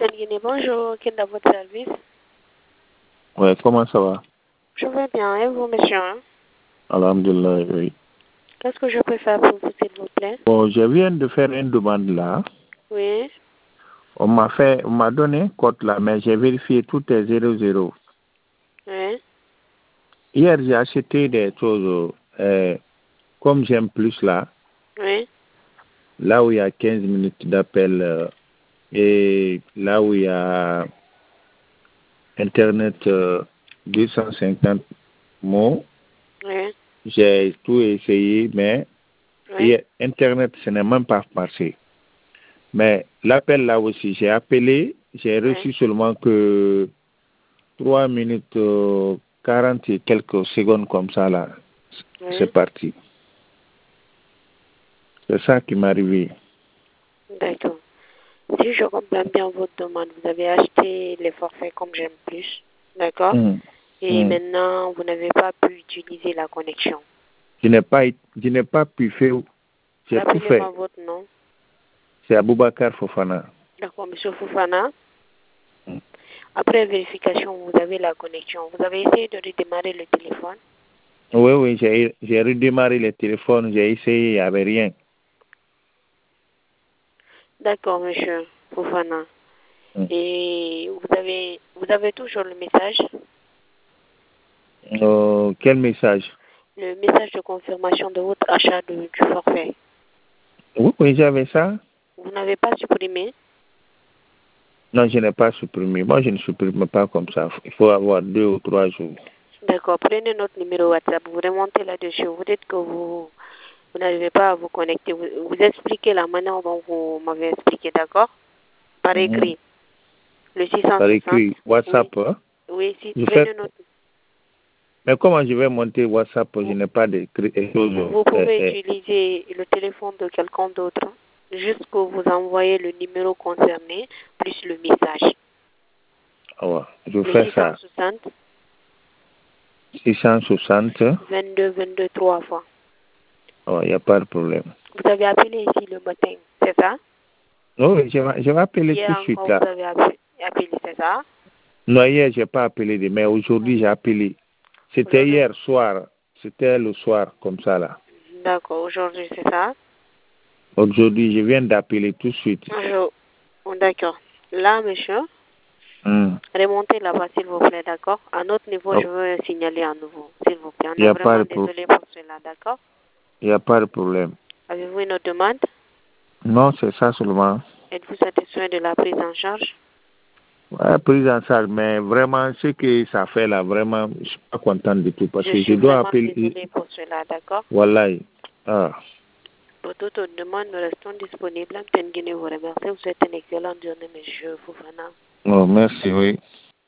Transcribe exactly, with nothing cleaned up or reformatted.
Guinée, bonjour, quel est votre service? Ouais, comment ça va? Je vais bien, et vous, monsieur? Alhamdulillah, oui. Qu'est-ce que je peux faire pour vous, s'il vous plaît? Bon, je viens de faire une demande là. Oui. On m'a fait, on m'a donné un code là, mais j'ai vérifié tout est zéro zéro. Oui. Hier, j'ai acheté des choses, euh, comme j'aime plus là, Oui. là où il y a quinze minutes d'appel euh, et là où il y a Internet euh, deux cent cinquante mots. Oui. J'ai tout essayé, mais Oui. et Internet, ce n'est même pas passé. Mais l'appel là aussi, j'ai appelé, j'ai reçu Oui. seulement que trois minutes euh, quarante et quelques secondes comme ça là. Oui. C'est parti. C'est ça qui m'est arrivé. D'accord. Si je comprends bien votre demande, vous avez acheté les forfaits comme j'aime plus. D'accord? Hum, Et hum. maintenant, vous n'avez pas pu utiliser la connexion. Je n'ai pas, je n'ai pas pu faire, j'ai tout Rappelez-moi fait. votre nom. C'est Aboubakar Fofana. D'accord, monsieur Foufana. Hum. Après vérification, vous avez la connexion. Vous avez essayé de redémarrer le téléphone? Oui, oui, j'ai, j'ai redémarré le téléphone, j'ai essayé, il n'y avait rien. D'accord, monsieur Foufana. Hum. Et vous avez, vous avez toujours le message? Euh, quel message? Le message de confirmation de votre achat de, du forfait. Oui, oui, j'avais ça. Vous n'avez pas supprimé? Non, je n'ai pas supprimé. Moi, je ne supprime pas comme ça. Il faut avoir deux ou trois jours. D'accord. Prenez notre numéro WhatsApp. Vous remontez là-dessus. Vous dites que vous, vous n'arrivez pas à vous connecter. Vous, vous expliquez la manière dont vous m'avez expliqué, d'accord? Par Mhm. écrit. Le six cent soixante. Par écrit, WhatsApp. Oui. Hein? Oui, si. Je Prenez fais... notre. Mais comment je vais monter WhatsApp? Je Vous, n'ai pas de choses. vous Euh, pouvez euh, utiliser le téléphone de quelqu'un d'autre. Juste que vous envoyez le numéro concerné plus le message. ouais. Je Le fais six cent ça. soixante. six cent soixante. vingt-deux, vingt-deux, trois fois. Il n'y a pas de problème. Vous avez appelé ici le matin, c'est ça? Oh, oui, je vais, je vais appeler Hier tout de suite encore, là. vous avez appelé, appelé, c'est ça? Non, hier, je n'ai pas appelé, mais aujourd'hui, j'ai appelé. C'était Aujourd'hui? hier soir. C'était le soir, comme ça là. D'accord, aujourd'hui, c'est ça? Aujourd'hui, je viens d'appeler tout de suite. Je- oh, d'accord. Là, monsieur, Hmm. remontez là-bas, s'il vous plaît, d'accord? À notre niveau, Oh, je veux signaler à nouveau, s'il vous plaît. On il n'y est a pas vraiment de pro- désolé pour cela, d'accord? il y a pas de problème. Avez-vous une autre demande? Non, c'est ça seulement. Êtes-vous satisfait de la prise en charge? Ouais, prise en charge, mais vraiment, ce que ça fait là, vraiment, je suis pas content du tout parce Je que je suis dois vraiment appeler. désolé pour cela, d'accord? Voilà. Ah. Pour toute autre demande, nous restons disponibles. Guinée vous remercie. Vous souhaite une excellente journée, monsieur Foufana. Oh, merci, oui.